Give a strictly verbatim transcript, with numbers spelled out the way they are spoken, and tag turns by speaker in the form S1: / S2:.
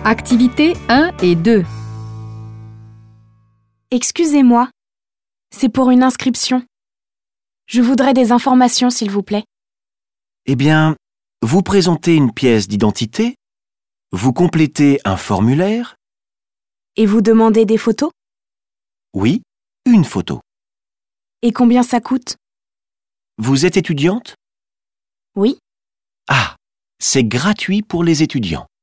S1: Activités un et deux.
S2: Excusez-moi, c'est pour une inscription. Je voudrais des informations, s'il vous plaît.
S3: Eh bien, vous présentez une pièce d'identité, vous complétez un formulaire.
S2: Et vous demandez des photos?
S3: Oui, une photo.
S2: Et combien ça coûte?
S3: Vous êtes étudiante?
S2: Oui.
S3: Ah, c'est gratuit pour les étudiants.